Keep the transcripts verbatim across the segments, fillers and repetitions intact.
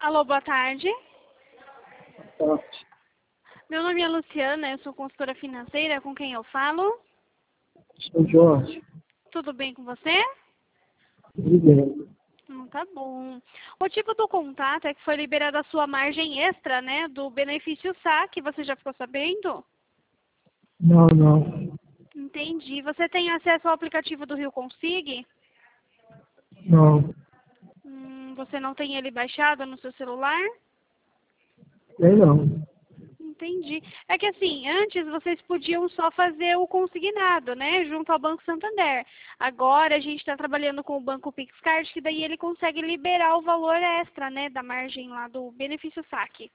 Alô, boa tarde. Tá. Meu nome é Luciana, eu sou consultora financeira, com quem eu falo? Sou Jorge. Tudo bem com você? Tudo bem. Hum, tá bom. O motivo do contato é que foi liberada a sua margem extra, né, do benefício saque, você já ficou sabendo? Não, não. Entendi. Você tem acesso ao aplicativo do Rio Consig? Não. Hum, você não tem ele baixado no seu celular? Tem não. Entendi. É que assim, antes vocês podiam só fazer o consignado, né, junto ao Banco Santander. Agora a gente está trabalhando com o Banco PixCard, que daí ele consegue liberar o valor extra, né, da margem lá do benefício saque.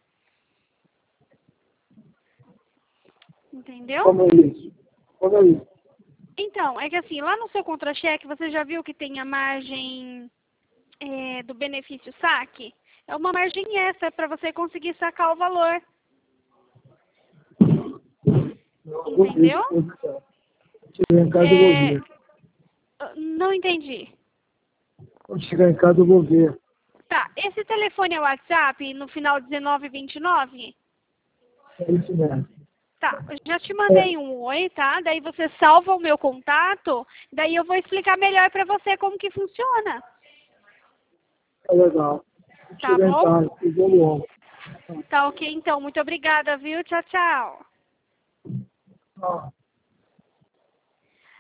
Entendeu? Como é isso? Como é isso? Então, é que assim, lá no seu contra-cheque, você já viu que tem a margem é, do benefício saque? É uma margem extra para você conseguir sacar o valor. Não, eu vou ver. Entendeu? Quando chegar em casa eu vou É, ver. não entendi. Quando chegar em casa eu vou ver. Tá, esse telefone é o WhatsApp no final dezenove vinte e nove? É isso mesmo. Tá, eu já te É, mandei um oi, tá? Daí você salva o meu contato, daí eu vou explicar melhor pra você como que funciona. é legal. Quando Tá chegar em bom? casa eu vou logo. Tá ok, então. Muito obrigada, viu? Tchau, tchau. Tchau.